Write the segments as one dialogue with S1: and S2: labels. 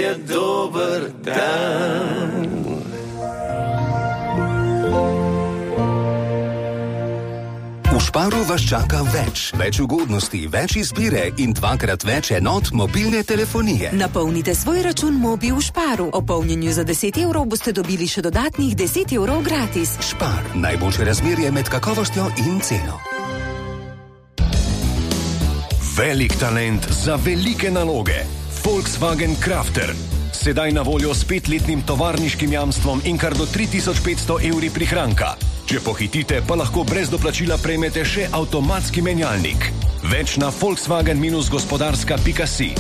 S1: je dober dan.
S2: V Sparu vas čaka več ugodnosti, več izbire in 2x več enot mobilne telefonije.
S3: Napolnite svoj račun Mobi v Sparu. O polnjenju za 10 evrov boste dobili še dodatnih 10 evrov gratis.
S2: Spar, najboljše razmerje med kakovostjo in ceno.
S4: Velik talent za velike naloge. Volkswagen Crafter. Sedaj na voljo s 5-letnim tovarniškim jamstvom in kar do 3500 evri prihranka. Če pohitite, pa lahko brez doplačila prejmete še avtomatski menjalnik. Več na volkswagen-gospodarska.si.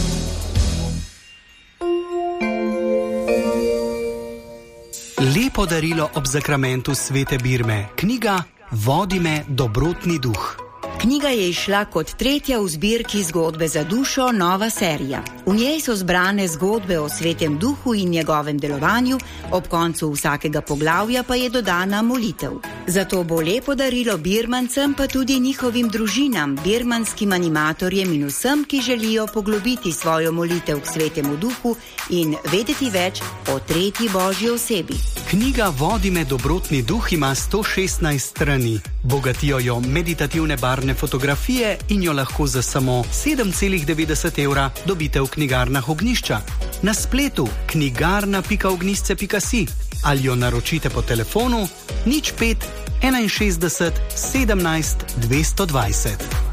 S5: Lepo darilo ob zakramentu svete Birme. Knjiga Vodi me dobrotni duh.
S6: Knjiga je izšla kot tretja v zbirki Zgodbe za dušo, nova serija. V njej so zbrane zgodbe o svetem duhu in njegovem delovanju, ob koncu vsakega poglavja pa je dodana molitev. Zato bo lepo darilo Birmancem, pa tudi njihovim družinam, birmanskim animatorjem in vsem, ki želijo poglobiti svojo molitev k svetemu duhu in vedeti več o tretji božji osebi.
S5: Knjiga Vodi me dobrotni duh ima 116 strani. Bogatijo jo meditativne barvne fotografije in jo lahko za samo 7,90 evra dobite v knjigarnah Ognjišča. Na spletu knjigarna.ognjišče.si ali jo naročite po telefonu 05 61 17 220.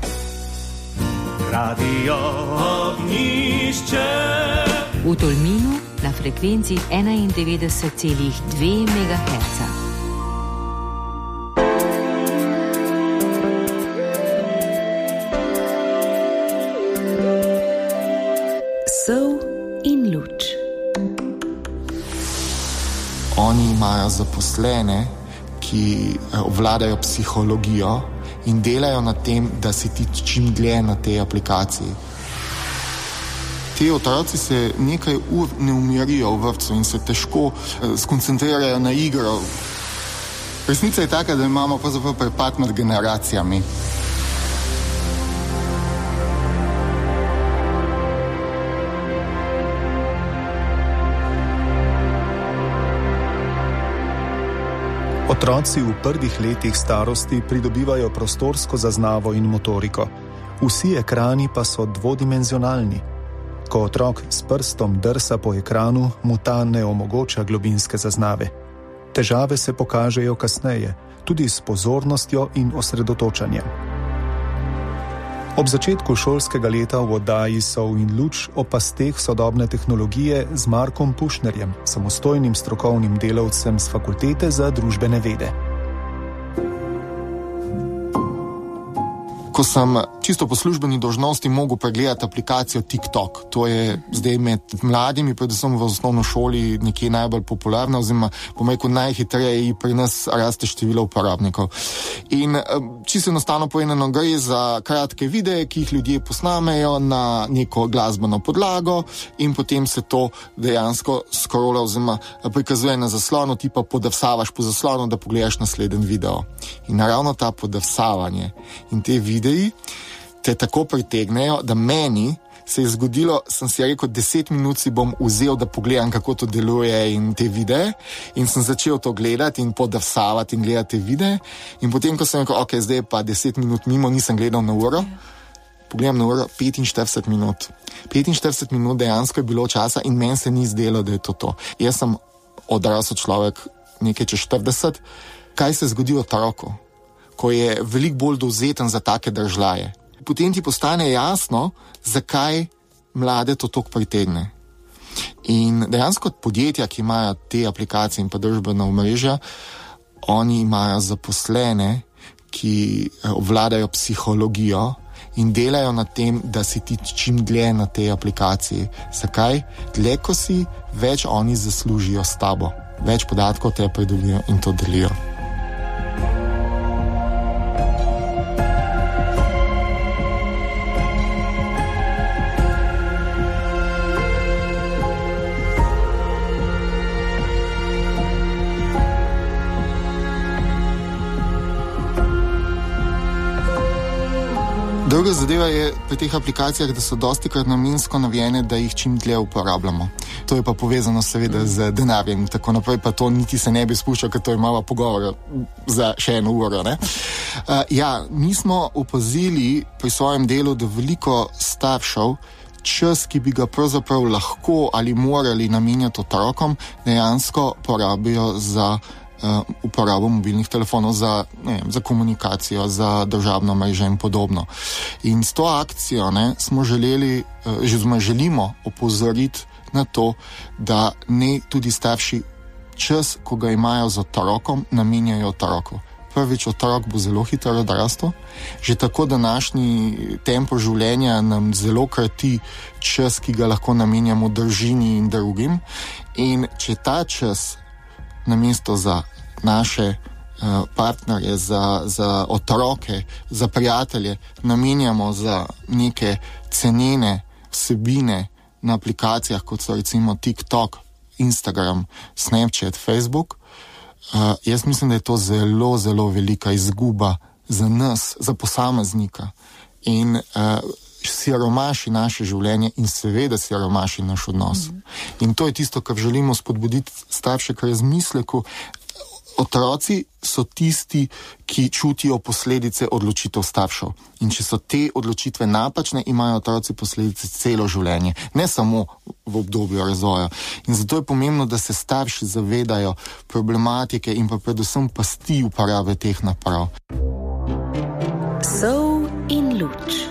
S1: Radio Ognjišče.
S7: V Tolminu na frekvenci 91,2 MHz.
S6: Sol in luč.
S8: Oni imajo zaposlene, ki obvladajo psihologijo in delajo na tem, da si ti čim dlje na tej aplikaciji. Ti otroci se nekaj ur ne umirijo v vrtcu in se težko skoncentrirajo na igro. Resnica je taka, da imamo pravzaprav prepad med generacijami.
S9: Otroci v prvih letih starosti pridobivajo prostorsko zaznavo in motoriko. Vsi ekrani pa so dvodimenzionalni. Ko otrok s prstom drsa po ekranu, mu ta ne omogoča globinske zaznave. Težave se pokažejo kasneje, tudi s pozornostjo in osredotočanjem. Ob začetku šolskega leta v oddaji Sol in luč o pasteh sodobne tehnologije z Markom Pušnerjem, samostojnim strokovnim delavcem z Fakultete za družbene vede.
S8: Ko sem čisto po službeni dolžnosti mogel pregledati aplikacijo TikTok. To je zdaj med mladimi, predvsem v osnovni šoli, nekje najbolj popularna, oziroma bom rekel najhitreje pri nas raste število uporabnikov. In čisto enostavno povedano gre za kratke videe, ki jih ljudje posnamejo na neko glasbeno podlago in potem se to dejansko scrolla oziroma prikazuje na zaslonu, ti pa podavsavaš po zaslonu, da pogledaš naslednji video. In naravno ta podavsavanje in te videi te tako pritegnejo, da meni se je zgodilo, sem si rekel, 10 minut si bom vzel, da pogledam, kako to deluje in te videe, in sem začel to gledati in podavsavati in gledati te videe, in potem, ko sem rekel, ok, zdaj pa 10 minut mimo, nisem gledal na uro, pogledam na uro, 45 minut. 45 minut dejansko je bilo časa in meni se ni zdelo, da je to. Jaz sem odrasel človek, nekaj čez 40, kaj se zgodi otroku, ko je veliko bolj dovzeten za take držlaje. Potem ti postane jasno, zakaj mlade to toliko pritegne. In dejansko podjetja, ki imajo te aplikacije in pa družbena omrežja, oni imajo zaposlene, ki obvladajo psihologijo in delajo na tem, da si ti čim dlje na tej aplikaciji. Zakaj? Dlje ko si, več oni zaslužijo s tabo. Več podatkov te pridobijo in to delijo. Druga zadeva je pri teh aplikacijah, da so dostikrat namensko navijene, da jih čim dlje uporabljamo. To je pa povezano seveda z denarjem in tako naprej, pa to niti se ne bi spuščal, ker to imamo pogovor za še 1 uro. Mi smo opazili pri svojem delu, da veliko staršev čas, ki bi ga pravzaprav lahko ali morali namenjati otrokom, dejansko porabijo za uporabo mobilnih telefonov za komunikacijo, za državno mrežo in podobno. In s to akcijo smo želimo opozoriti na to, da ne tudi starši čas, ko ga imajo z otrokom, namenjajo otroku. Prvič, otrok bo zelo hitro odrastel, že tako današnji tempo življenja nam zelo krati čas, ki ga lahko namenjamo družini in drugim. In če ta čas namesto za naše partnerje, za otroke, za prijatelje namenjamo za neke cenene vsebine na aplikacijah, kot so recimo TikTok, Instagram, Snapchat, Facebook, jaz mislim, da je to zelo, zelo velika izguba za nas, za posameznika in siromaši naše življenje in seveda siromaši naš odnos. In to je tisto, kar želimo spodbuditi starše k razmisleku. Otroci so tisti, ki čutijo posledice odločitev staršev. In če so te odločitve napačne, imajo otroci posledice celo življenje, ne samo v obdobju razvoja. In zato je pomembno, da se starši zavedajo problematike in pa predvsem pasti uporabe teh naprav.
S6: Sol in luč.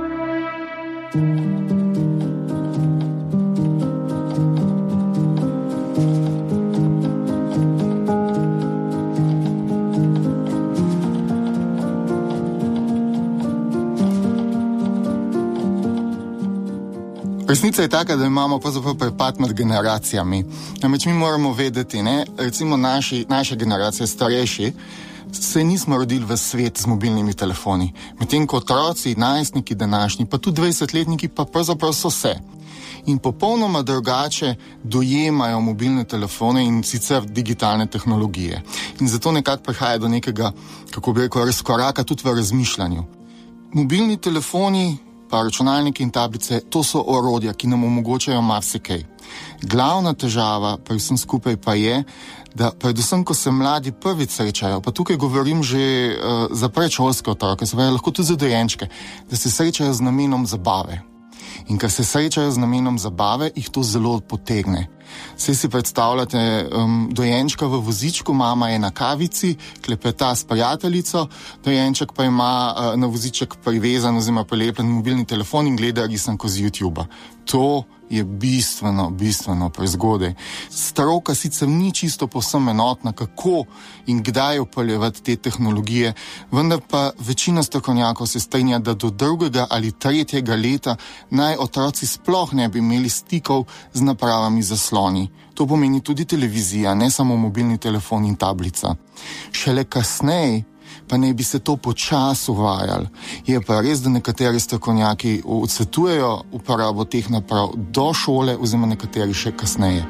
S8: Resnica je taka, da imamo pravzaprav prepad med generacijami. Namreč mi moramo vedeti, recimo naše generacije, starejši, se nismo rodili v svet z mobilnimi telefoni. Medtem ko otroci, najstniki današnji, pa tudi 20-letniki pa pravzaprav so se. In popolnoma drugače dojemajo mobilne telefone in sicer digitalne tehnologije. In zato nekako prihaja do nekega, kako bi rekel, razkoraka tudi v razmišljanju. Mobilni telefoni, pa računalniki in tablice, to so orodja, ki nam omogočajo marsikaj. Glavna težava pri vsem skupaj pa je, da predvsem, ko se mladi prvič srečajo, pa tukaj govorim že za predšolske otroke, se pravi lahko tudi za dojenčke, da se srečajo z namenom zabave. In ker se srečajo z namenom zabave, jih to zelo potegne. Saj si predstavljate dojenčka v vozičku, mama je na kavici, klepeta s prijateljico, dojenček pa ima na voziček privezan oziroma prilepljen mobilni telefon in gleda risanko z YouTuba. To je bistveno prezgodaj. Stroka sicer ni čisto povsem enotna, kako in kdaj upeljevati te tehnologije, vendar pa večina strokovnjakov se strinja, da do 2. ali 3. leta naj otroci sploh ne bi imeli stikov z napravami zasloni. To pomeni tudi televizija, ne samo mobilni telefon in tablica. Šele kasneje pa naj bi se to počasi uvajalo. Je pa res, da nekateri strokovnjaki odsvetujejo uporabo teh naprav do šole oziroma nekateri še kasneje.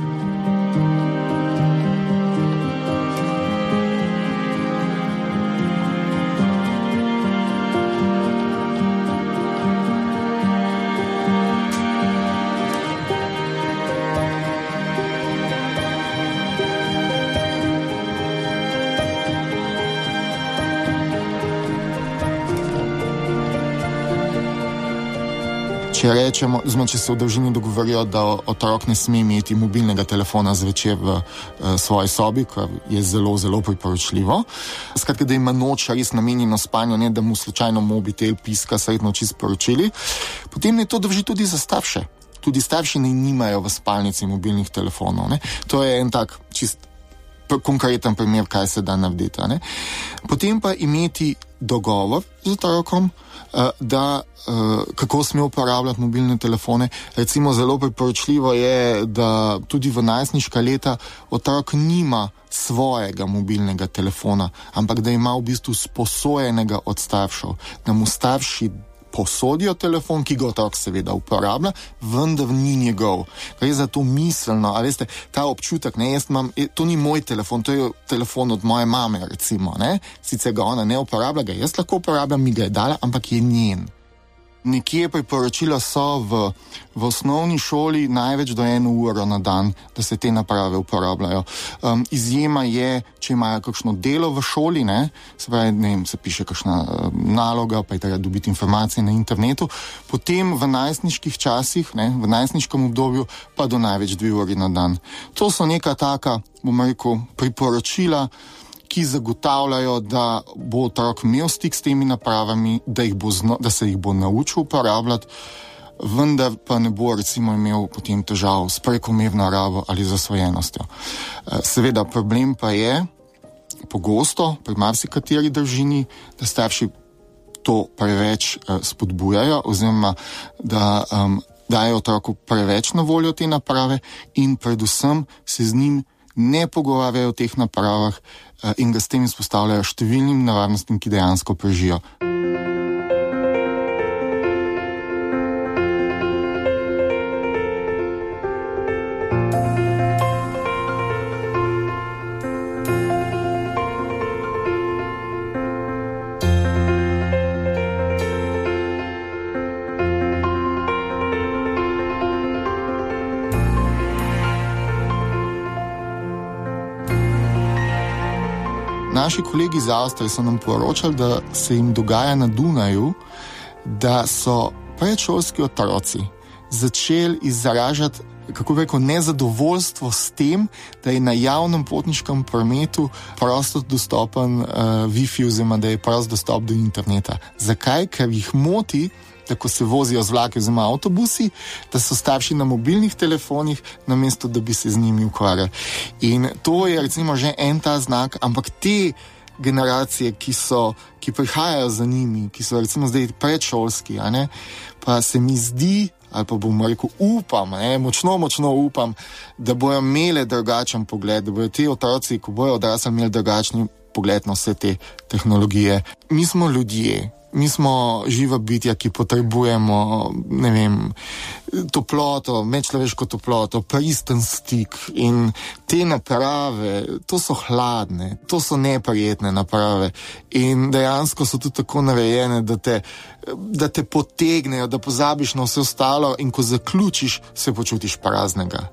S8: Če se v družini dogovorijo, da otrok ne sme imeti mobilnega telefona zvečer v svoji sobi, kar je zelo, zelo priporočljivo. Skratka, da ima noč res namenjeno spanju, ne da mu slučajno mobitel piska sred noči sporočili. Potem ne to drži tudi za starše. Tudi starši nimajo v spalnici mobilnih telefonov. To je en tak čist konkreten primer, kaj se da narediti. Potem pa imeti dogovor z otrokom, da kako sme uporabljati mobilne telefone. Recimo zelo priporočljivo je, da tudi v najstniška leta otrok nima svojega mobilnega telefona, ampak da ima v bistvu sposojenega od staršev, da mu starši posodijo telefon, ki ga otrok seveda uporablja, vendar ni njegov. Gre za to miselno, a veste, ta občutek, ne, jaz imam, to ni moj telefon, to je telefon od moje mame, recimo, ne, sicer ga ona ne uporablja, ga jaz lahko uporabljam, mi ga je dala, ampak je njen. Nekje priporočila so v osnovni šoli največ do 1 uro na dan, da se te naprave uporabljajo. Izjema je, če imajo kakšno delo v šoli, ne, se pravi, ne vem, se piše kakšna naloga, pa je treba dobiti informacije na internetu, potem v najstniških časih, ne, v najstniškem obdobju, pa do največ 2 uri na dan. To so neka taka, bom rekel, priporočila, ki zagotavljajo, da bo otrok imel stik s temi napravami, da se jih bo naučil uporabljati, vendar pa ne bo recimo imel potem težav s prekomerno rabo ali zasvojenostjo. Seveda problem pa je pogosto pri marsikateri družini, da starši to preveč spodbujajo oziroma da dajo otroku preveč na voljo te naprave in predvsem se z njim ne pogovarjajo o teh napravah in ga s tem izpostavljajo številnim nevarnostim, ki dejansko prežijo. Naši kolegi iz Avstrije so nam poročali, da se jim dogaja na Dunaju, da so predšolski otroci začeli izražati, kako bi rekel, nezadovoljstvo s tem, da je na javnem potniškem prometu prosto dostopen Wi-Fi oziroma da je prost dostop do interneta. Zakaj? Ker jih moti, da ko se vozijo z vlaki oziroma avtobusi, da so starši na mobilnih telefonih, namesto da bi se z njimi ukvarjali. In to je recimo že en ta znak, ampak te generacije, ki prihajajo za njimi, ki so recimo zdaj predšolski, a ne, pa se mi zdi, ali pa bom rekel, močno upam, da bojo imeli drugačen pogled, da bojo ti otroci, ko bojo odrasli, imeli drugačni pogled na vse te tehnologije. Mi smo ljudje. Mi smo živa bitja, ki potrebujemo, ne vem, toploto, medčloveško toploto, pristen stik in te naprave, to so hladne, to so neprijetne naprave in dejansko so tudi tako narejene, da te potegnejo, da pozabiš na vse ostalo in ko zaključiš, se počutiš praznega.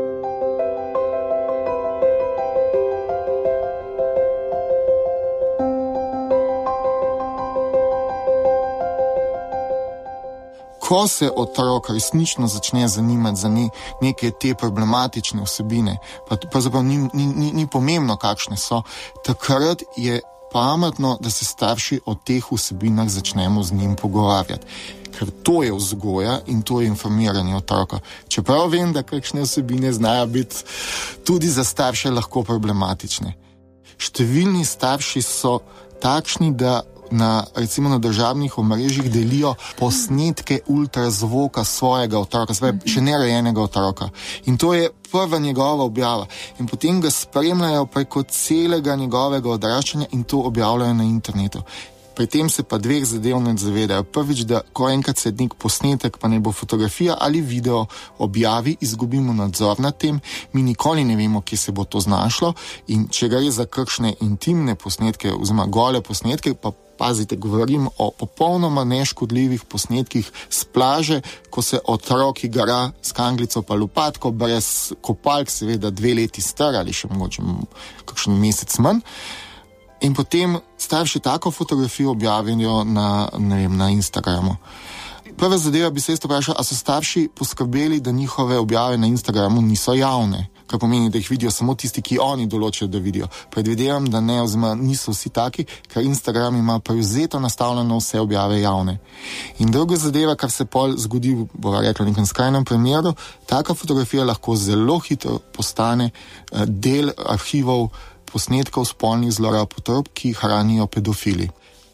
S8: Ko se otrok resnično začne zanimati za neke te problematične vsebine, pa pravzaprav ni pomembno, kakšne so, takrat je pametno, da se starši o teh vsebinah začnemo z njim pogovarjati. Ker to je vzgoja in to je informiranje otroka. Čeprav vem, da kakšne vsebine znajo biti tudi za starše lahko problematične. Številni starši so takšni, da recimo na državnih omrežjih delijo posnetke ultrazvoka svojega otroka, še nerojenega otroka. In to je prva njegova objava. In potem ga spremljajo preko celega njegovega odraščanja in to objavljajo na internetu. Pri tem se pa dveh zadev ne zavedajo. Prvič, da ko enkrat se nek posnetek, pa ne bo fotografija ali video objavi, izgubimo nadzor nad tem, mi nikoli ne vemo, kje se bo to znašlo in če gre za kakšne intimne posnetke oziroma gole posnetke, pa pazite, govorim o popolnoma neškodljivih posnetkih z plaže, ko se otrok igra s kanglico pa lopatko, brez kopalk, seveda 2 leti star ali še mogoče kakšen mesec manj. In potem starši tako fotografijo objavijo na Instagramu. Prva zadeva bi se jaz vprašal, a so starši poskrbeli, da njihove objave na Instagramu niso javne, kar pomeni, da jih vidijo samo tisti, ki oni določijo, da vidijo. Predvidevam, da ne, oziroma niso vsi taki, ker Instagram ima prevzeto nastavljeno vse objave javne. In druga zadeva, kar se pol zgodi, bova rekla v nekem skrajnem primeru, taka fotografija lahko zelo hitro postane del arhivov posnetkov spolnih zlorab otrok, ki hranijo pedofili.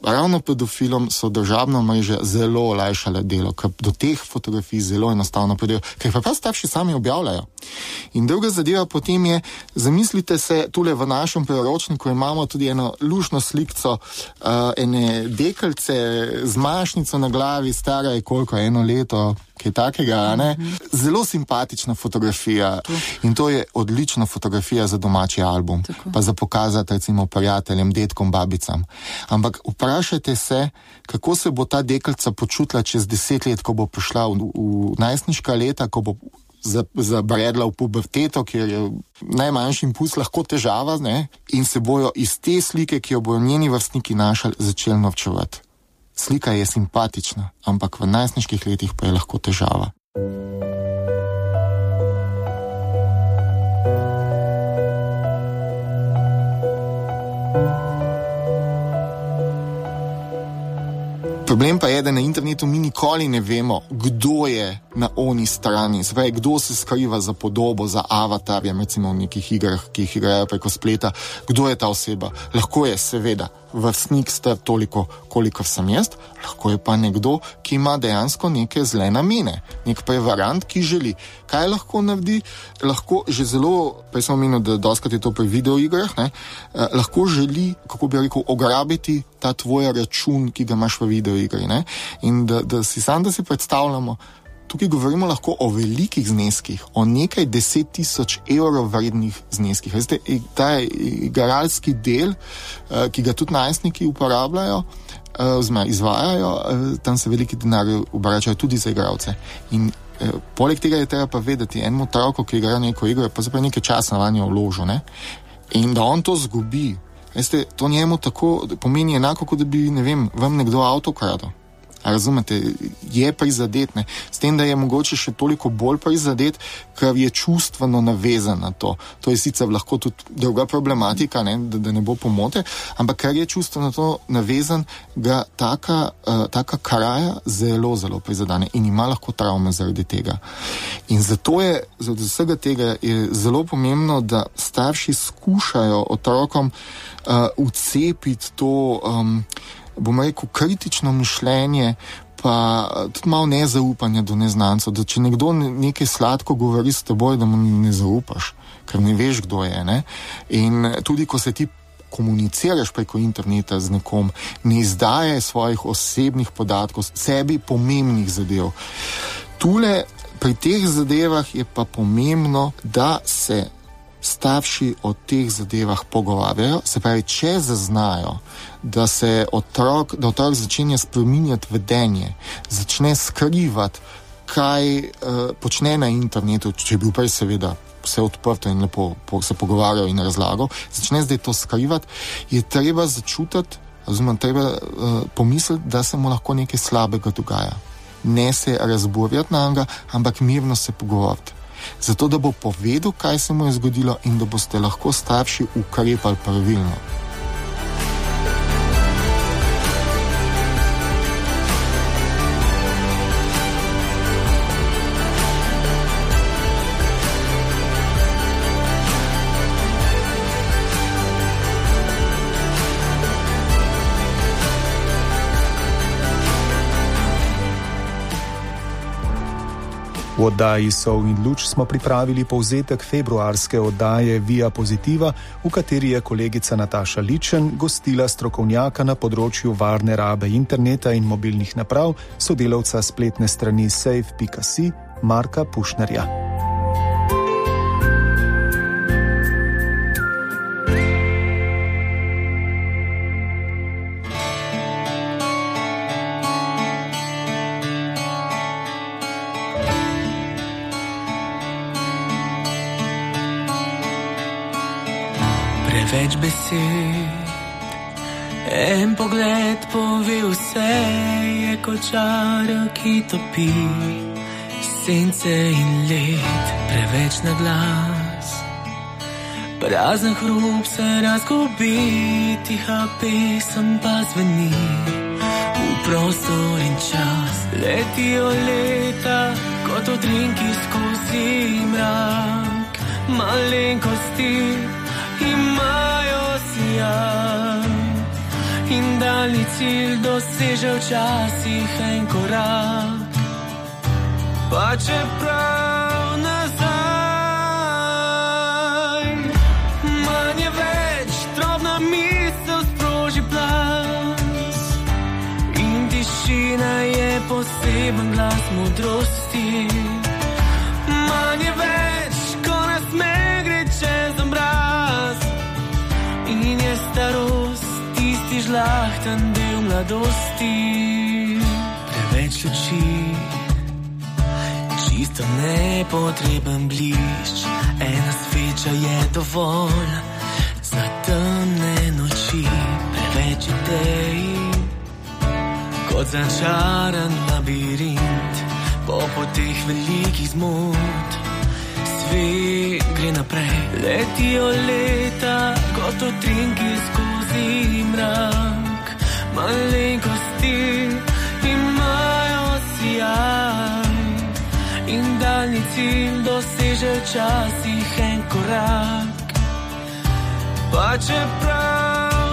S8: ravno pedofilom so državna mreža zelo olajšale delo, ker do teh fotografij zelo enostavno pridejo, ker pa prav starši sami objavljajo. In druga zadeva potem je, zamislite se, tule v našem priročniku imamo tudi eno lušno slikco ene deklice z mašnico na glavi, stara je koliko, 1 leto, kaj takega, ne? Zelo simpatična fotografija in to je odlična fotografija za domači album, pa za pokazati recimo prijateljem, dedkom, babicam. Ampak vprašajte se, kako se bo ta deklica počutila čez 10 let, ko bo prišla v najstniška leta, ko bo zabredla v puberteto, kjer je najmanjši impuls lahko težava, ne? In se bojo iz te slike, ki jo bojo njeni vrstniki našli, začeli norčevati. Slika je simpatična, ampak v najstniških letih pa je lahko težava. Problem pa je, da na internetu mi nikoli ne vemo, kdo je na oni strani, zdaj, kdo se skriva za podobo, za avatarjem, recimo v nekih igrah, ki jih igrajo preko spleta, kdo je ta oseba. Lahko je seveda vrstnik star toliko, kolikor sem jaz, lahko je pa nekdo, ki ima dejansko neke zle namene, nek prevarant, ki želi. Kaj lahko naredi? Lahko že zelo, prej sem omenil, da doskrat je to pri videoigrah, ne, lahko želi, kako bi rekel, ograbiti ta tvoj račun, ki ga imaš v videoigri, ne. In da si predstavljamo, tukaj govorimo lahko o velikih zneskih, o nekaj 10 000 evrov vrednih zneskih. Veste, ta igralski del, ki ga tudi najstniki uporabljajo, izvajajo, tam se veliki denarji obračajo tudi za igralce. In poleg tega je treba pa vedeti, enemu otroku, ki igra neko igro, pa zapravo nekaj časa vanjo vložil, ne? In da on to zgubi, veste, to njemu tako pomeni enako, kot da bi, ne vem, vam nekdo avto kradel. Razumete, je prizadet, ne? S tem, da je mogoče še toliko bolj prizadet, ker je čustveno navezan na to. To je sicer lahko tudi druga problematika, ne? Da ne bo pomote, ampak ker je čustveno na to navezan, ga taka kraja zelo, zelo prizadane in ima lahko travme zaradi tega. In zato je, zaradi vsega tega je zelo pomembno, da starši skušajo otrokom vcepiti to, bom rekel, kritično mišljenje, pa tudi malo nezaupanja do neznancev, da če nekdo nekaj sladko govori s teboj, da mu ne zaupaš, ker ne veš, kdo je, ne? In tudi, ko se ti komuniciraš preko interneta z nekom, ne izdaje svojih osebnih podatkov, sebi pomembnih zadev. Tule, pri teh zadevah je pa pomembno, da se starši o teh zadevah pogovarjajo, se pravi, če zaznajo, da se otrok začenja spreminjati vedenje, začne skrivati, kaj počne na internetu, če je bil prej seveda vse odprto in lepo se pogovarjal in razlagal, začne zdaj to skrivati, je treba začutiti, treba pomisliti, da se mu lahko nekaj slabega dogaja. Ne se razburjati na njega, ampak mirno se pogovoriti. Zato, da bo povedal, kaj se mu je zgodilo in da boste lahko starši ukrepali pravilno.
S9: V oddaji Sol in luč smo pripravili povzetek februarske oddaje Via Positiva, v kateri je kolegica Nataša Ličen gostila strokovnjaka na področju varne rabe interneta in mobilnih naprav, sodelavca spletne strani safe.si Marka Pušnerja.
S1: Preveč besed, en pogled pove vse, je kot čara, ki topi sence in led. Preveč na glas, prazen hrup se razgubi, tiha pesem pa zveni v prostor in čas. Letijo leta, kot odrinki skozi mrak, malenkosti imajo sijaj in daljni cilj doseže včasih en korak, pa čeprav nazaj. Manj je več, drobna misel sproži plas in tišina je poseben glas modrosti. Manj je več, ko nasmeh gre čez obraz in je starost tisti žlahten del mladosti. Preveč luči, čisto nepotreben blišč, ena sveča je dovolj za temne noči. Preveč idej, kot začaran labirint, po poteh velikih zmot. Svet gre naprej, letijo leta, kot utrinki skozi mrak. Malenkosti imajo sijaj in daljni cilj doseže včasih en korak, pa čeprav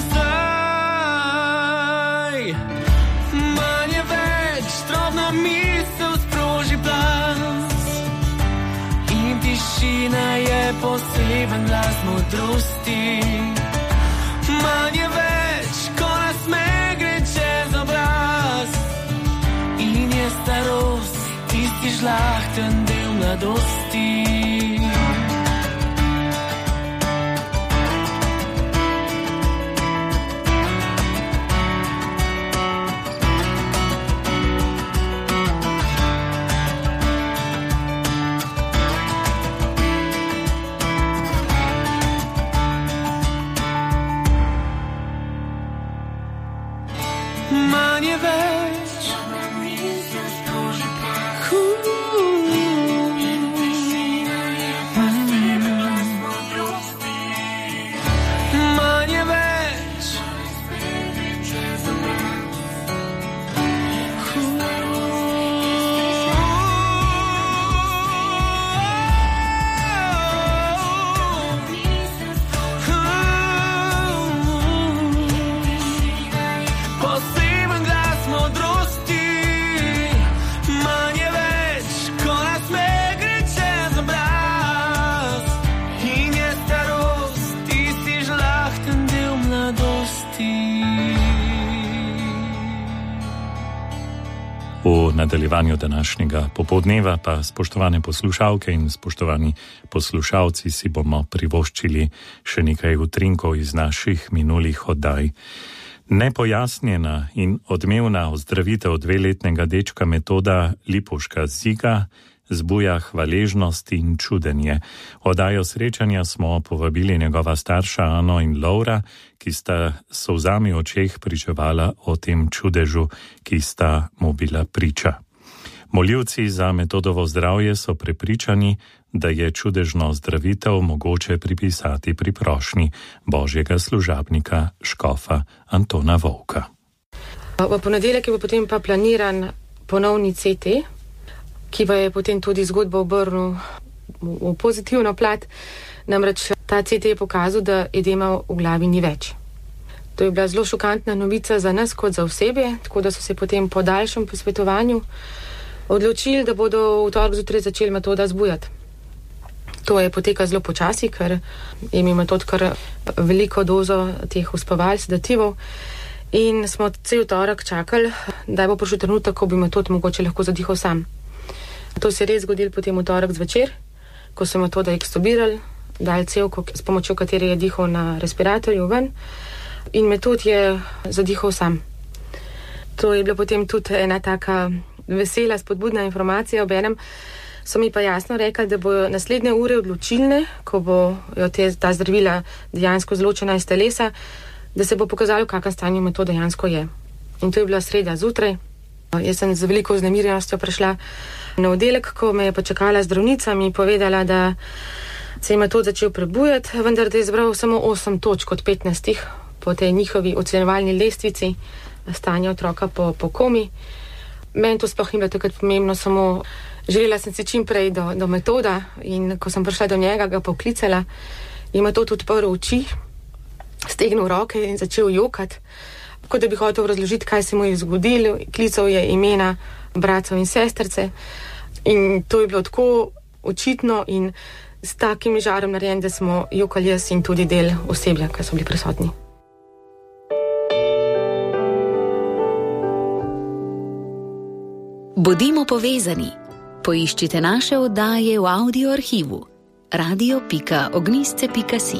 S1: nazaj. Manj je več, drobna misel sproži plas in tišina je poseben glas modrosti. Manj je več, ko nasmeh gre čez obraz in je starost tisti žlahten del mladosti. Manj je več, manj je več, poseben glas modrosti. Manj je več, ko nasmeh gre čez obraz in je starost tisti žlahten del mladosti.
S10: V nadaljevanju današnjega popoldneva pa, spoštovane poslušalke in spoštovani poslušalci, si bomo privoščili še nekaj utrinkov iz naših minulih oddaj. Nepojasnjena in odmevna ozdravitev 2-letnega dečka Metoda Lipovška Ziga zbuja hvaležnost in čudenje. Oddajo srečanja smo povabili njegova starša Ano in Lovra, ki sta s solzami v očeh pričevala o tem čudežu, ki sta mu bila priča. Moljivci za Metodovo zdravje so prepričani, da je čudežno ozdravitev mogoče pripisati pri prošnji božjega služabnika škofa Antona Vovka.
S11: V ponedeljek je potem pa planiran ponovni CT, ki pa je potem tudi zgodbo obrnil v pozitivno plat. Namreč ta CT je pokazal, da edema v glavi ni več. To je bila zelo šokantna novica za nas kot za osebje, tako da so se potem po daljšem posvetovanju odločili, da bodo v torek zjutraj začeli Metoda zbujati. To je poteka zelo počasi, ker je imel Metod kar veliko dozo teh uspaval, sedativov in smo cel torek čakali, da bo prišel trenutek, ko bi Metod mogoče lahko zadihal sam. To se je res zgodilo potem v torek zvečer, ko so Metoda ekstubirali, dali cevko, s pomočjo katere je dihal na respiratorju ven in Metod je zadihal sam. To je bila potem tudi ena taka vesela, spodbudna informacija. Obenem so mi pa jasno rekli, da bojo naslednje ure odločilne, ko bojo ta zdravila dejansko zločena iz telesa, da se bo pokazalo, v kakšnem stanju Metod dejansko je. In to je bila sreda zjutraj. Jaz sem z veliko vznemirjenostjo prišla na oddelek, ko me je počakala zdravnica, mi povedala, da se je Metod začel prebujati, vendar da je zbral samo 8 točk od 15 po tej njihovi ocenjevalni lestvici stanja otroka po komi. Meni to sploh ni bilo takrat pomembno, samo želela sem se čim prej do Metoda in ko sem prišla do njega, ga poklicala, je Metod odprl oči stegnil roke in začel jokati, kot da bi hotel razložiti, kaj se mu je zgodilo. Klical je imena bratov in sestrice in to je bilo tako očitno in s takim žarom narejen, da smo jokali jaz in tudi del osebja, ki so bili prisotni.
S12: Bodimo povezani. Poiščite naše oddaje v audio arhivu radio.ognisce.si.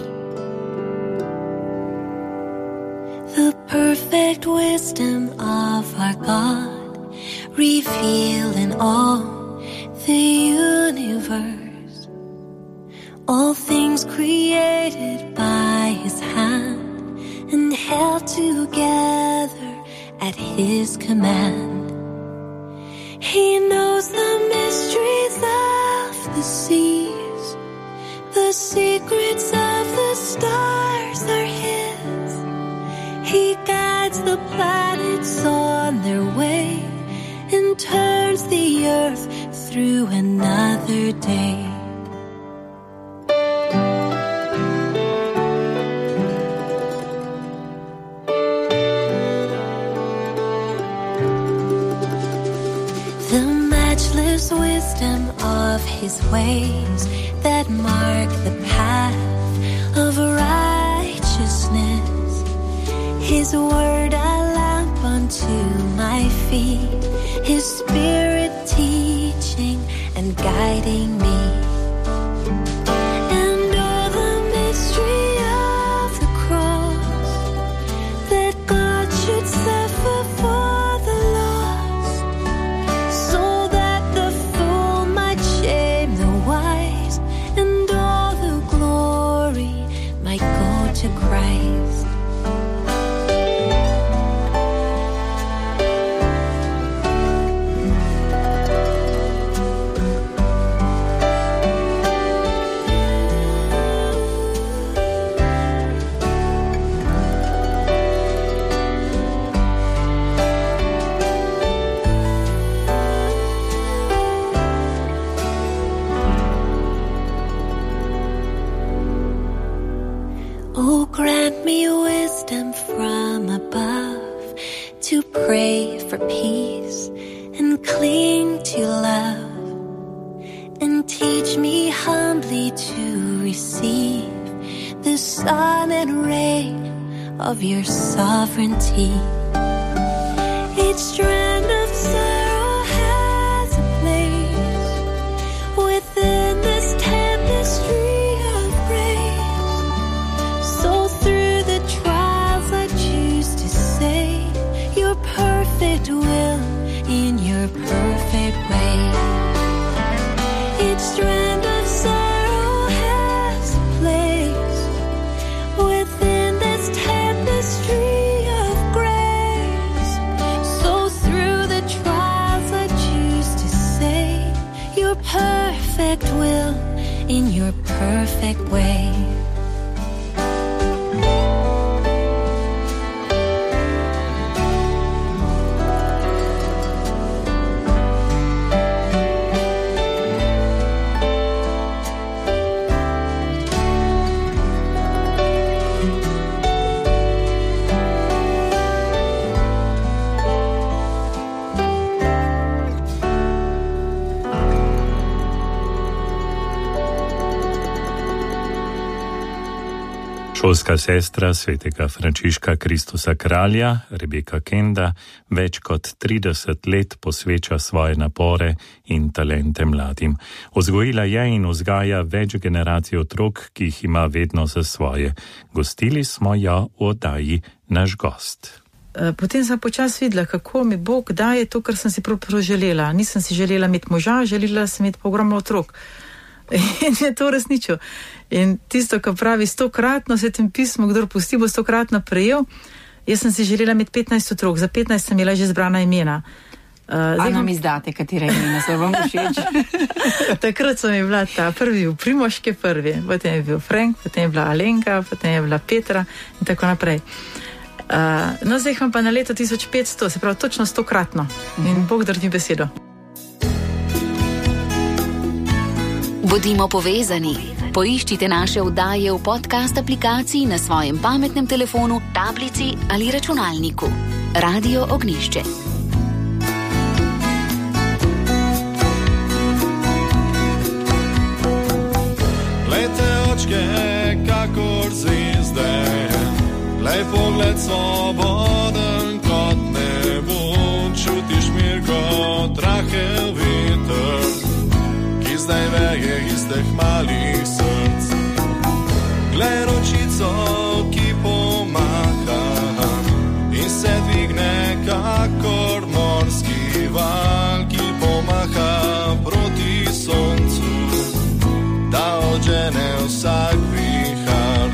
S13: The perfect wisdom of our God, revealed in all the universe, all things created by His hand and held together at His command. He knows the mysteries of the seas, the secrets of the stars are His. He guides the planets on their way and turns the earth through another day. The matchless wisdom of His ways that mark the path of righteousness. His word a lamp unto my feet, His Spirit teaching and guiding me. And all the mystery of the cross, that God should suffer for the lost, so that the fool might shame the wise, and all the glory might go to Christ. Oh, grant me wisdom from above to pray for peace and cling to love, and teach me humbly to receive the sun and rain of your sovereignty. Each strand of sorrow has a place within this tapestry of grace. So through the trials I choose to say your perfect will in your perfect way. Each strand of sorrow has a place within this tapestry of grace. So through the trials I choose to say your perfect will in your perfect way.
S10: Šolska sestra svetega Frančiška Kristusa Kralja, Rebeka Kenda, več kot 30 let posveča svoje napore in talente mladim. Vzgojila je in vzgaja več generacij otrok, ki jih ima vedno za svoje. Gostili smo jo v oddaji Naš gost.
S14: Potem sem počasi videla, kako mi Bog daje to, kar sem si prav želela. Nisem si želela imeti moža, želela sem imeti pa ogromno otrok. In je to resničil. In tisto, kar pravi 100-kratno, Svetem pismu, kdor pusti, bo 100-kratno prejel. Jaz sem si želela imeti 15 otrok, za 15 sem imela že zbrana imena.
S7: A nam izdate, katere imena so vam všeč?
S14: Takrat sem je bila ta prvi v Primoške prvi, potem je bil Frank, potem je bila Alenka, potem je bila Petra in tako naprej. No, zdaj imam pa na leto 1500, se pravi točno 100-kratno. In Bog drži besedo.
S12: Bodimo povezani. Poiščite naše oddaje v podcast aplikaciji na svojem pametnem telefonu, tablici ali računalniku. Radio Ognjišče.
S1: Glejte očke, kakor zvezde, glej pogled svoboden kot nebo, čutiš mir kot rahel veter, ki zdaj veje iz teh malih src. Glej ročico, ki pomaha in se dvigne kakor morski val, ki pomaha proti soncu, da odžene vsak vihar.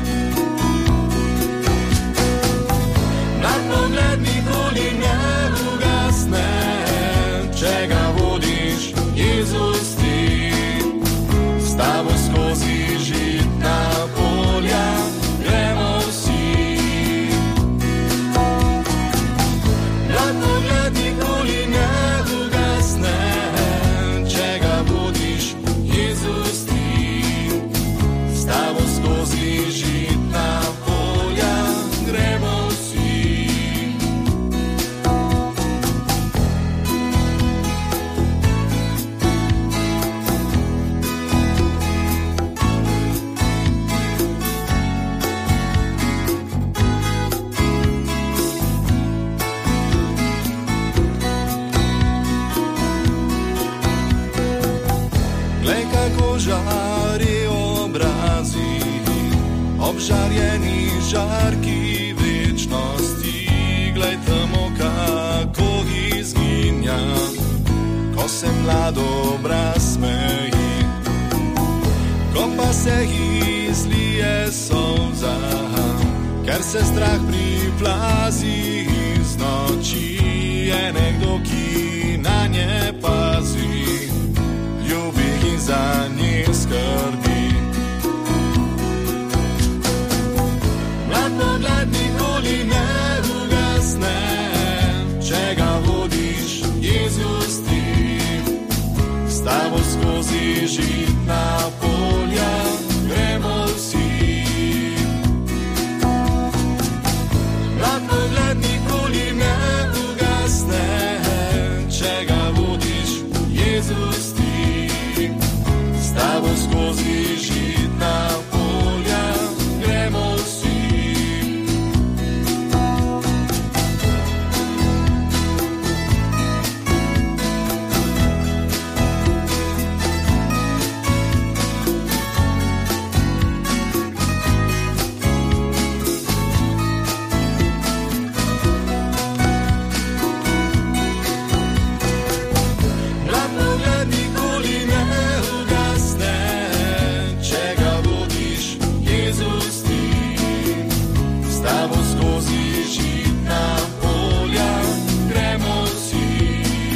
S1: Nad pogled nikoli ne ugasne, če ga vodiš Jezus ti. S tabo skozi žitna polja gremo vsi. Nad pogled nikoli ne ugasne, če ga vodiš Jezus ti. S tabo skozi žitna polja gremo vsi. Glej, kako žari obrazi, obžarjeni žarki večnosti. Glej tamo, kako izginja, ko se mlado obraz smeji, ko pa se izlije solza, ker se strah priplazi iz noči. Je nekdo, ki na nje pazi, ljubi in za nje skrbi. Mlad pogled nikoli ne ugasne, če ga vodiš Jezus ti. S tabo skozi žitna polja gremo vsi. Mlad pogled nikoli ne ugasne, če ga vodiš Jezus ti. S tabo skozi žitna polja gremo vsi. Mlad pogled nikoli ne ugasne, če ga vodiš Jezus ti. S tabo skozi žitna polja gremo vsi.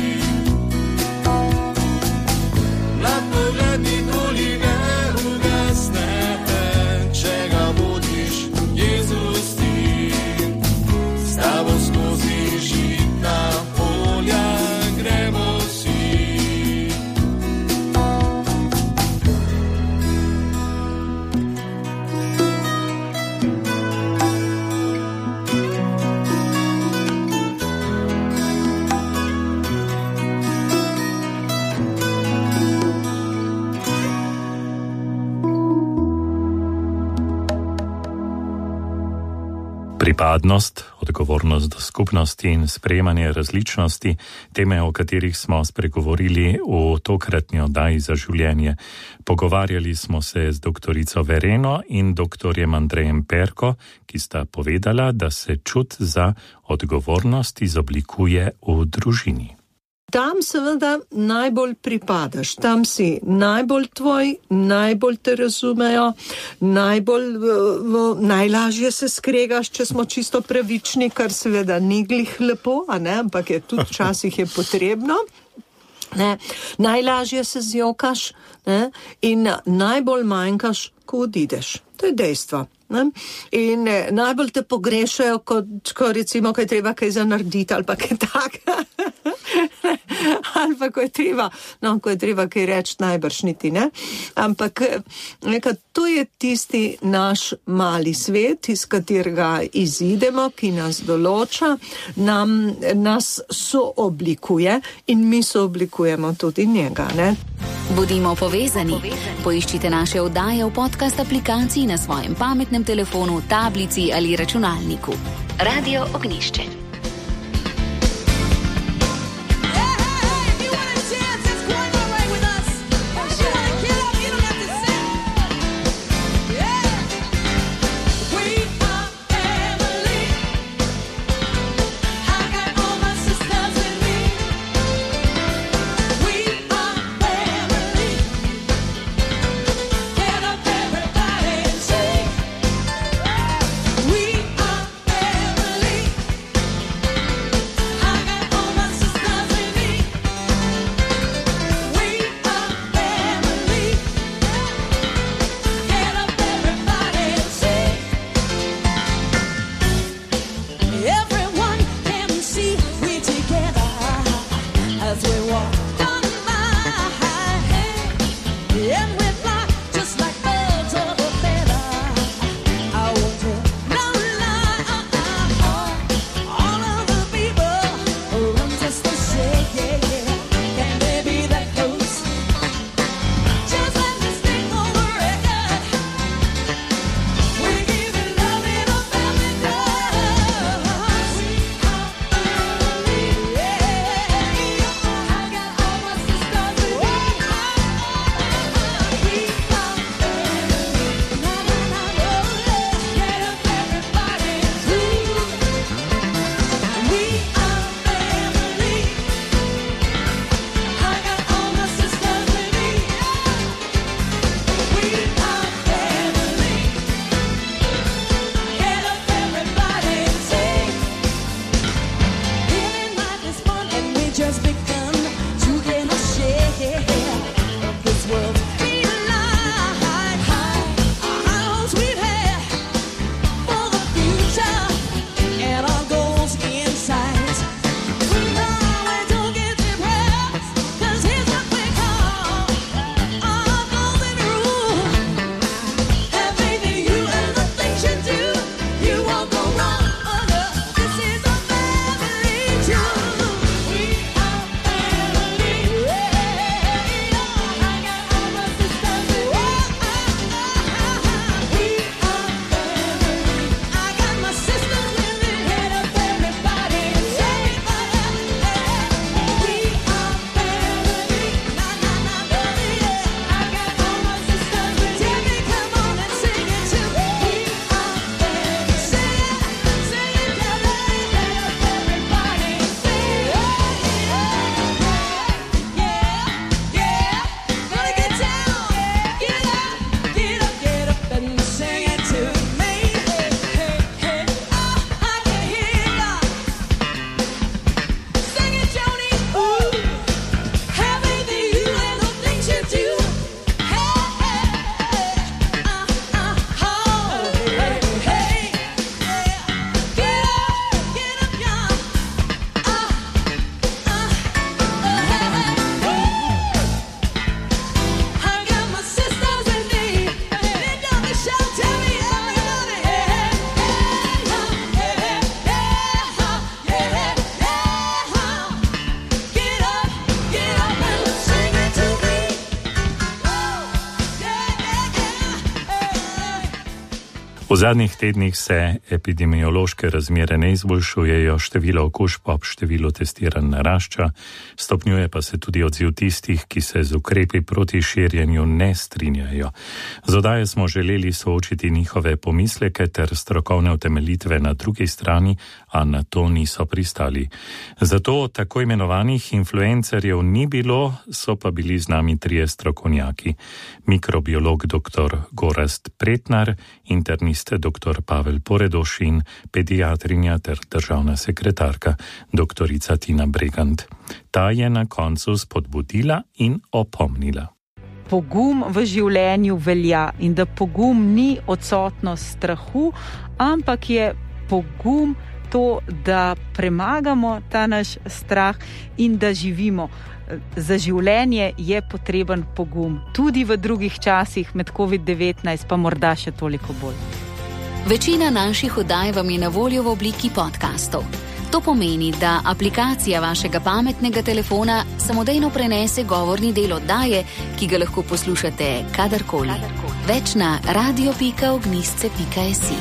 S1: Mlad pogled nikoli ne ugasne, če ga vodiš Jezus ti. S tabo skozi žitna polja gremo vsi.
S10: Pripadnost, odgovornost do skupnosti in sprejemanje različnosti, teme, o katerih smo spregovorili v tokratni oddaji Za življenje. Pogovarjali smo se z doktorico Vereno in doktorjem Andrejem Perko, ki sta povedala, da se čut za odgovornost izoblikuje v družini.
S15: Tam seveda najbolj pripadaš, tam si najbolj tvoj, najbolj te razumejo, najlažje se skregaš, če smo čisto pravični, kar seveda ni glih lepo, ampak je tudi včasih je potrebno. Ne? Najlažje se zjokaš, ne? In najbolj manjkaš, ko odideš. To je dejstvo. Ne? In najbolj te pogrešajo, ko recimo, kaj treba kaj za narediti ali pa kaj takega. ali pa ko je treba kaj reči, najbrž niti ne. Ampak to je tisti naš mali svet, iz katerega izidemo, ki nas določa, nas sooblikuje in mi sooblikujemo tudi njega. Ne?
S12: Bodimo povezani. Poiščite naše oddaje v podcast aplikaciji na svojem pametnem telefonu, tablici ali računalniku. Radio Ognjišče.
S10: V zadnjih tednih se epidemiološke razmere ne izboljšujejo, število okužb ob številu testiranj narašča, stopnjuje pa se tudi odziv tistih, ki se z ukrepi proti širjenju ne strinjajo. Z oddaje smo želeli soočiti njihove pomisleke ter strokovne utemeljitve na drugi strani, a na to niso pristali. Zato tako imenovanih influencerjev ni bilo, so pa bili z nami trije strokovnjaki. Mikrobiolog dr. Gorazd Pretnar, internist dr. Pavel Poredoš in pediatrinja ter državna sekretarka dr. Tina Bregant. Ta je na koncu spodbudila in opomnila.
S16: Pogum v življenju velja in da pogum ni odsotnost strahu, ampak je pogum to, da premagamo ta naš strah in da živimo. Za življenje je potreben pogum. Tudi v drugih časih med COVID-19 pa morda še toliko bolj.
S12: Večina naših oddaj vam je na voljo v obliki podcastov. To pomeni, da aplikacija vašega pametnega telefona samodejno prenese govorni del oddaje, ki ga lahko poslušate kadarkoli. Več na radio.ognisce.si.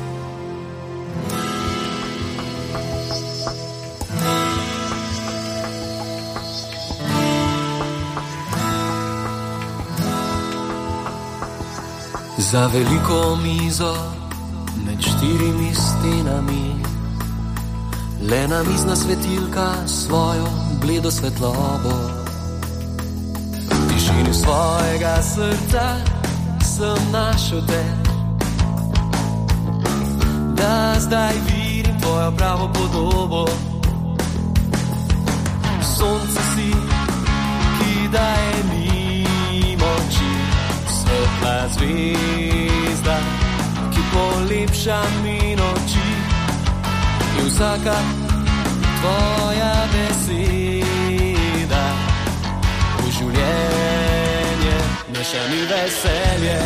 S1: Za veliko mizo med 4 stenami le namizna svetilka svojo bledo svetlobo. V tišini svojega srca sem našel te, da zdaj vidim tvojo pravo podobo. Sonce si, ki daje mi moči, svetla zvezda, ki polepša mi noči. In vsaka tvoja beseda v življenje neša mi veselje.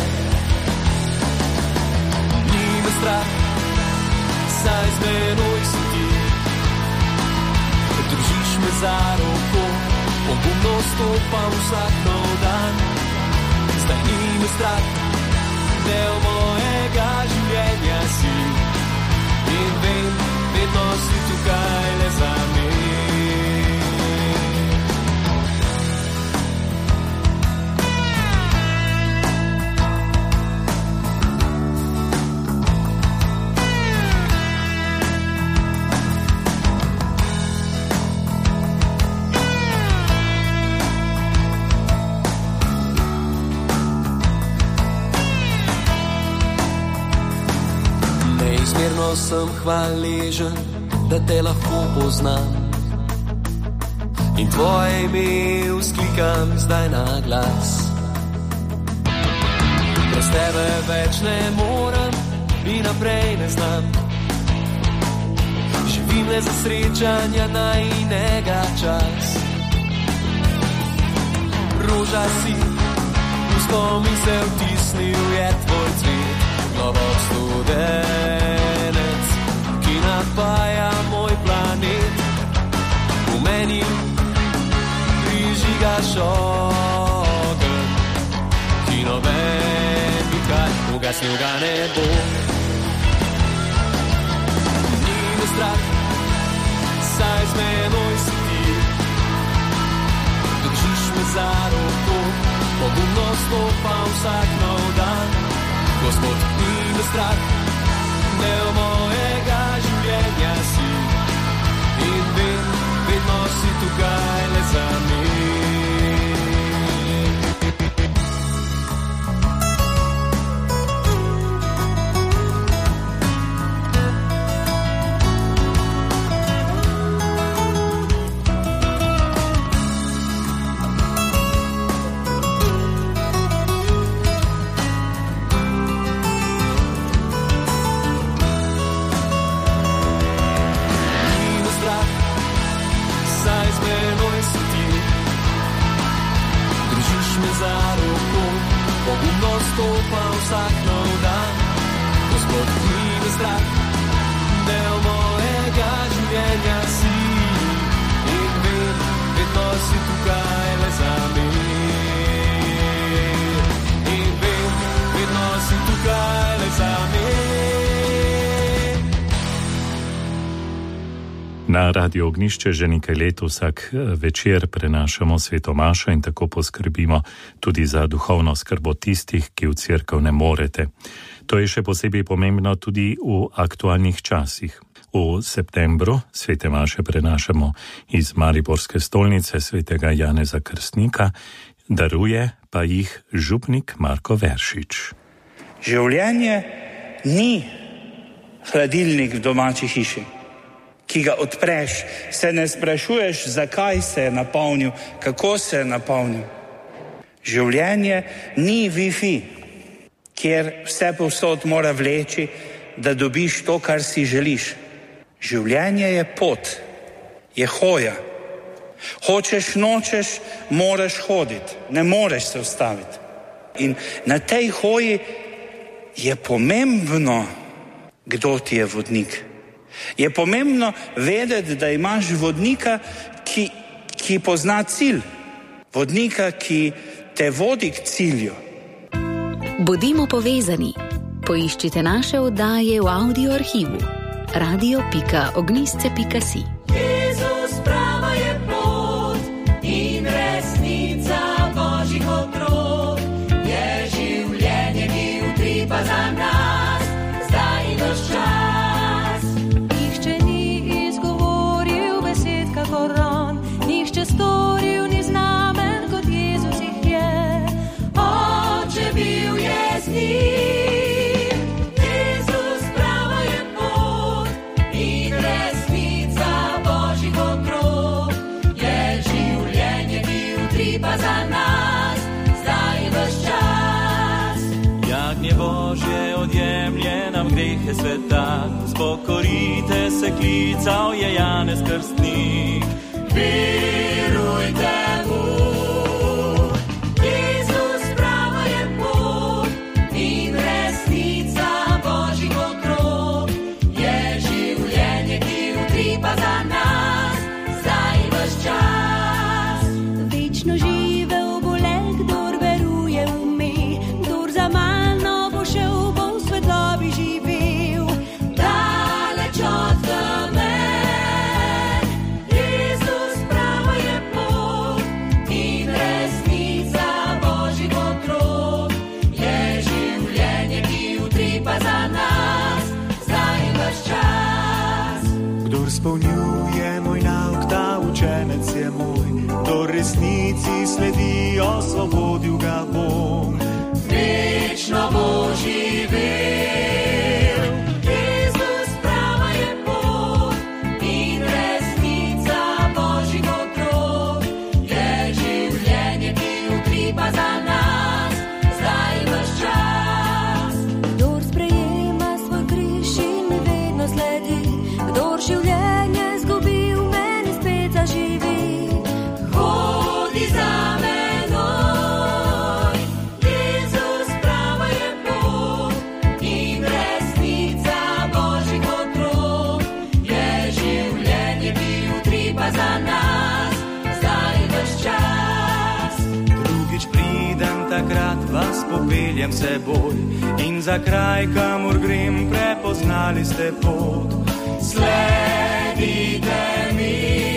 S1: Ni me strah, saj z menoj si ti, držiš me za roko, pogumno stopam vsak nov dan. Zdaj ni me strah, del mojega življenja si in vem, vedno si tukaj le za me. Neizmerno sem hvaležen, da te lahko poznam in tvoje ime vzklikam zdaj na glas. Brez tebe več ne morem in naprej ne znam. Živim le za srečanja najinega čas. Roža si, v spomin se vtisnil je tvoj cvet, globok studenec, ki napaja moj planet. V meni prižigaš ogenj, ki noben nikaj ugasnil ga ne bo. Ni me strah, saj z menoj si ti, držiš me za roko, pogumno stopam vsak nov dan. Gospod, ni me strah, del mojega življenja si in vem, vedno si tukaj le za me. Za roko, pogumno stopam vsak nov dan. Gospod, ni me strah, del mojega življenja si in vem, vedno si tukaj le za me. In vem, vedno si tukaj le za me.
S10: Na Radio Ognišče že nekaj let vsak večer prenašamo sveto mašo in tako poskrbimo tudi za duhovno skrbo tistih, ki v cerkev ne morete. To je še posebej pomembno tudi v aktualnih časih. V septembru svete maše prenašamo iz Mariborske stolnice svetega Janeza Krstnika, daruje pa jih župnik Marko Veršič.
S17: Življenje ni hladilnik v domači hiši, ki ga odpreš, se ne sprašuješ, zakaj se je napolnil, kako se je napolnil. Življenje ni Wi-Fi, kjer vse povsod mora vleči, da dobiš to, kar si želiš. Življenje je pot, je hoja. Hočeš, nočeš, moraš hoditi, ne moreš se ustaviti. In na tej hoji je pomembno, kdo ti je vodnik. Je pomembno vedeti, da imaš vodnika, ki pozna cilj. Vodnika, ki te vodi k cilju.
S12: Bodimo povezani. Poiščite naše oddaje v audio arhivu radio.ognisce.si.
S1: Jezus prava je pot in resnica Božjih otrok. Je življenje, ki utripa za nas, zdaj in ves čas.
S13: Nihče ni izgovoril besed kakor on, nihče storil ni znamen kot Jezus jih je.
S1: Oče bil je z njim. Jezus prava je pot in resnica Božjih otrok. Je življenje, ki utripa za nas, zdaj in ves čas.
S18: Jagnje Božje odjemlje nam grehe sveta, spokorite se, klical je Janez Krstnik.
S1: Verujte mu. Jezus prava je pot in resnica Božjih otrok. Je življenje, ki utripa za nas, zdaj in ves čas.
S13: Večno živel bo le, kdor veruje v me, kdor za mano bo šel, bo v svetlobi živel.
S1: Daleč od teme. Jezus prava je pot in resnica Božjih otrok. Je življenje, ki utripa za nas, zdaj in ves čas.
S19: Kdor spolnjuje moj nauk, ta učenec je moj. Kdor resnici sledi, osvobodil ga bom.
S1: Večno bo živel. Jezus prava je pot in resnica Božjih otrok. Je življenje, ki utripa za nas, zdaj in ves čas.
S13: Kdor sprejema svoj križ in mi vedno sledi, kdor življenje zgubil, meni spet zaživi.
S1: Hodi za menoj. Jezus prava je pot in resnica Božjih otrok. Je življenje, ki utripa za nas, zdaj in ves čas.
S18: Drugič pridem, takrat vas popeljem seboj in za kraj, kamor grem, prepoznali ste pot.
S1: Sledite mi.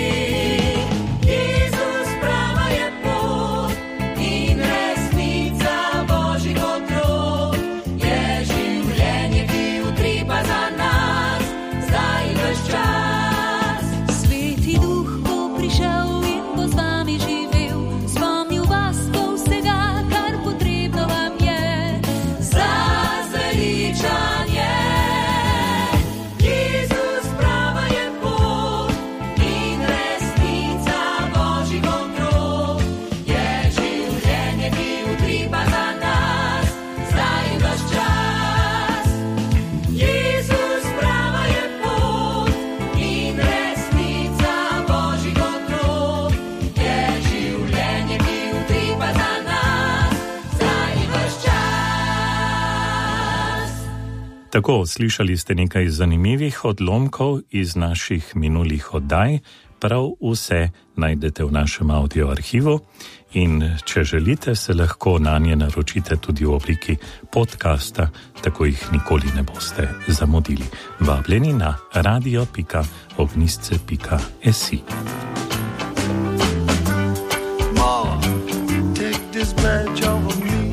S1: Jezus prava je pot in resnica Božjih otrok. Je življenje, ki utripa za nas, zdaj in ves čas.
S13: Sveti Duh bo prišel in bo z vami živel, spomnil vas bo vsega, kar potrebno vam je.
S1: Za zveličanje. Jezus prava je pot in resnica Božjih otrok. Je življenje, ki utripa za nas, zdaj in ves čas. Jezus prava je pot in resnica Božjih otrok. Je življenje, ki utripa za nas, zdaj in ves čas.
S10: Tako, slišali ste nekaj zanimivih odlomkov iz naših minulih oddaj. Prav vse najdete v našem audio arhivu in če želite, se lahko nanje naročite tudi v obliki podcasta, tako jih nikoli ne boste zamudili. Vabljeni na radio.ognisce.si.
S19: Mama, take this badge off of me.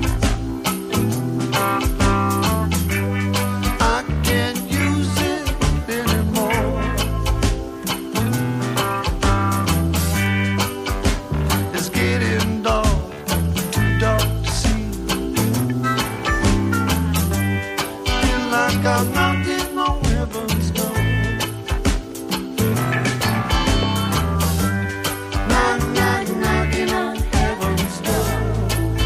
S19: I can't use it anymore. It's getting dark, too dark to see. Feel like I'm knocking on heaven's door. Knock, knock, knocking on heaven's door.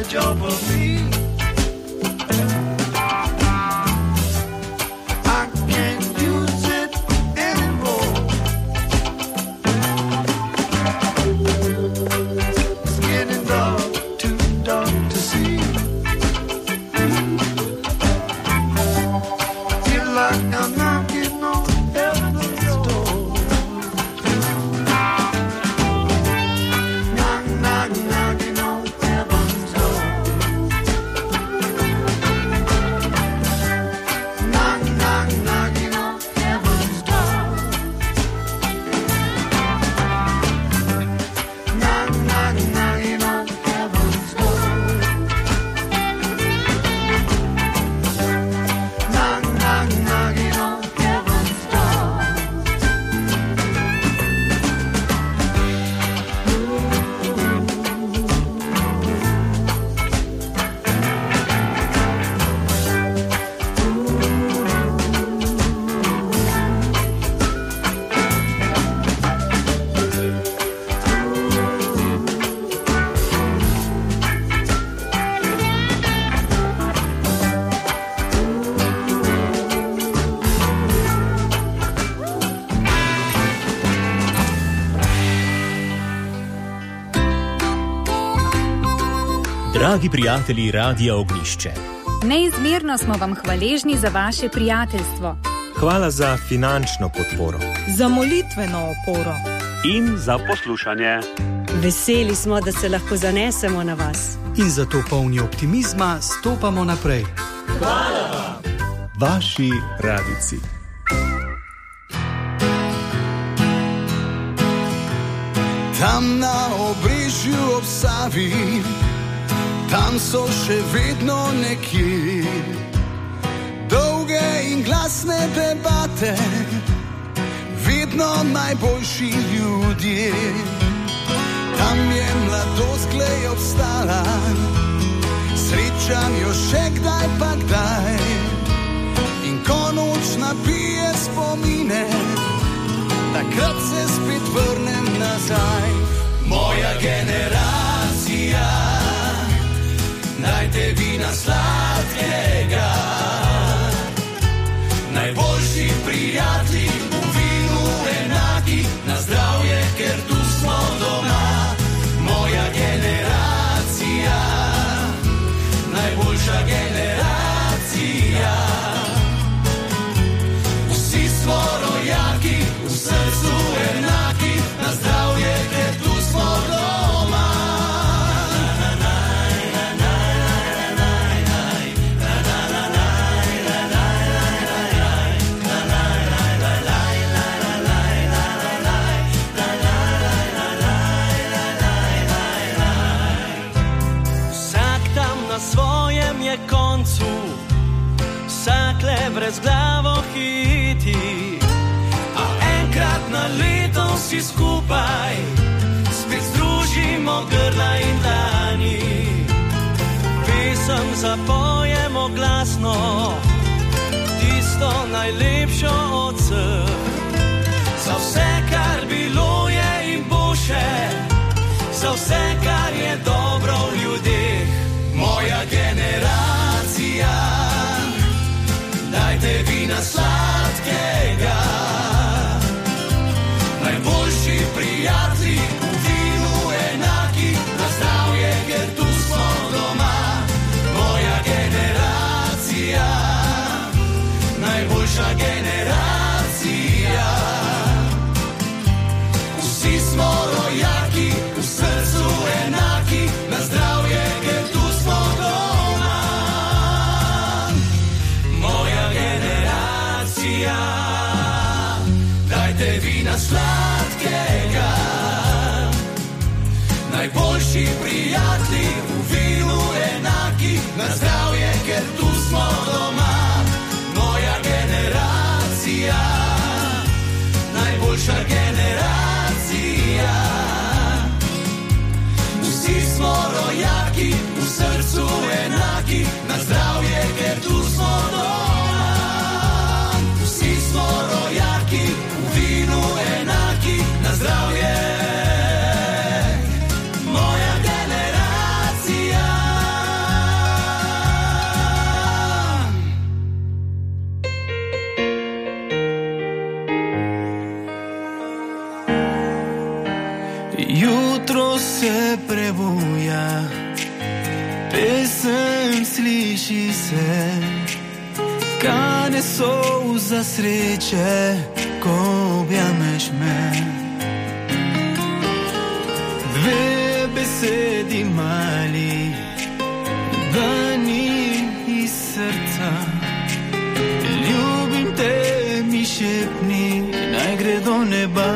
S1: job of me. I can't use it anymore. It's getting dark, too dark to see. Feel like I'm knocking on heaven's door. Knock, knock, knocking on heaven's door. Knock, knock, knocking on heaven's door. Knock, knock, knocking on heaven's door. Knock, knock, knocking on heaven's door.
S20: Dragi prijatelji Radia Ognišče,
S21: Neizmerno smo vam hvaležni za vaše prijateljstvo.
S22: Hvala za finančno podporo.
S23: Za molitveno oporo.
S22: In za poslušanje.
S23: Veseli smo, da se lahko zanesemo na vas.
S5: In zato polni optimizma stopamo naprej.
S22: Hvala vam.
S9: Vaši radijci.
S1: Tam na obrežju ob Savi, tam so še vedno nekje dolge in glasne debate, vedno najboljši ljudje. Tam je mladost glej obstala, srečam jo še kdaj pa kdaj. In ko noč napije spomine, takrat se spet vrnem nazaj. Moja generacija, dajte vina sladkega, najboljši prijatelji v vinu enaki, na zdravje, ker tu smo doma. Moja generacija, najboljša generacija, vsi smo rojaki, v srcu enaki, na zdravje, ker tu smo doma. Na svojem je koncu, vsak le brezglavo hiti, a enkrat na leto vsi skupaj spet združimo grla in dlani. Pesem zapojemo glasno, tisto najlepšo od vseh, za vse, kar bilo je in bo še, za vse, kar je dobro v ljudeh. Moja generacija, dajte vina sladkega, najboljši prijatelji v vinu enaki, na zdravje, ker tu smo doma. Moja generacija, najboljša generacija, vsi smo rojaki, v srcu enaki, na zdravje, ker tu smo doma. Moja generacija, dajte vina sladkega, najboljši prijatelji v vinu enaki, na zdravje, ker tu smo doma. Moja generacija, najboljša generacija, vsi smo rojaki, v srcu enaki, na zdravje, ker tu smo doma. Vsi smo rojaki, v vinu enaki, na zdravje. Moja generacija.
S19: moja, pesem sliši se, kane solza sreče, ko objameš me. Dve besedi mali, dani iz srca, ljubim te, mi šepni, naj gre do neba.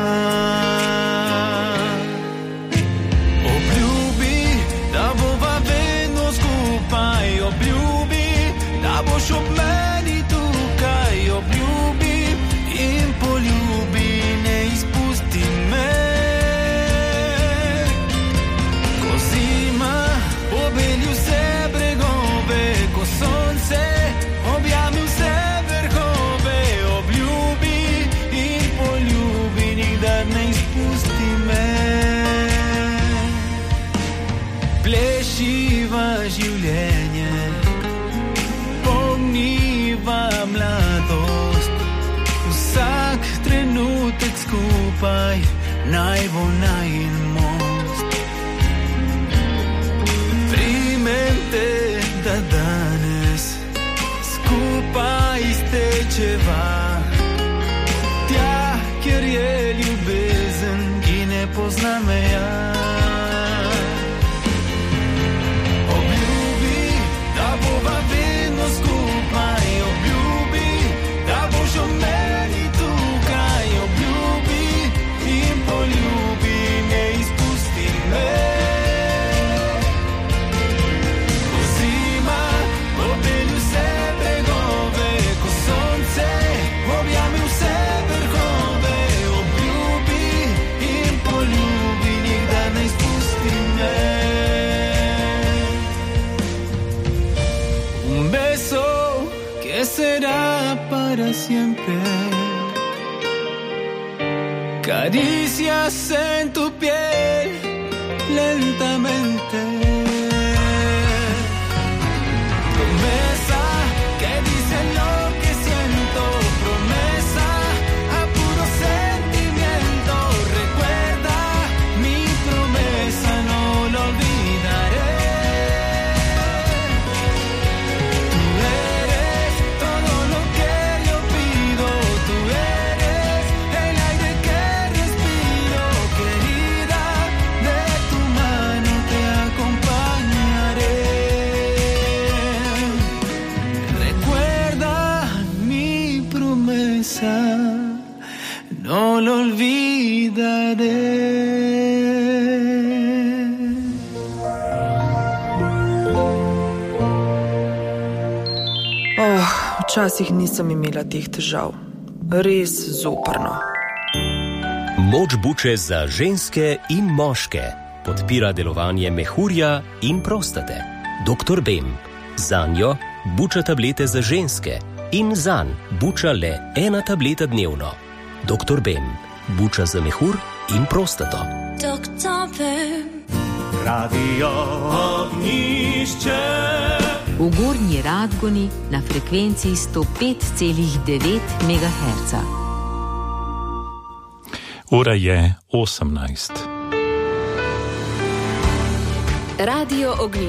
S19: Obljubi, da bova vedno skupaj, obljubi, da boš ob meni tukaj, obljubi in poljubi, ne izpusti me. Ko zima obeli vse bregove, ko sonce objami vse vrhove, obljubi in poljubi, nikdar ne izpusti me. Plešiva življenje, pomniva mladost, vsak trenutek skupaj naj bo najin most. Primem te, da danes skupaj stečeva, tja, kjer je ljubezen, ki ne pozna meja. Obljubi, da bova vedno skupaj, obljubi, da boš ob meni tukaj, obljubi in poljubi, ne izpusti me. Ko zima obeli vse bregove, ko sonce objami vse vrhove, obljubi in poljubi, nikdar ne izpusti me. Un beso que será para siempre, caricias en tu piel lentamente, promesa que dice lo que siento, promesa a puro sentimiento, recuerda mi promesa, no lo olvidaré. Tú eres todo lo que yo pido, tú eres el aire que respiro, querida, de tu mano te acompañaré. Recuerda mi promesa, no lo olvidaré.
S2: Včasih nisem imela teh težav. Res zoprno.
S20: Moč buče za ženske in moške podpira delovanje mehurja in prostate. Dr. Bem. Zanjo buča tablete za ženske in zanj buča le 1 tableta dnevno. Dr. Bem. Buča za mehur in prostato.
S13: Dr. Bem.
S19: Radio Ognjišče.
S3: V Gornji Radgoni na frekvenci 105,9 MHz.
S10: Ura je 18.
S12: Radio Ognjišče.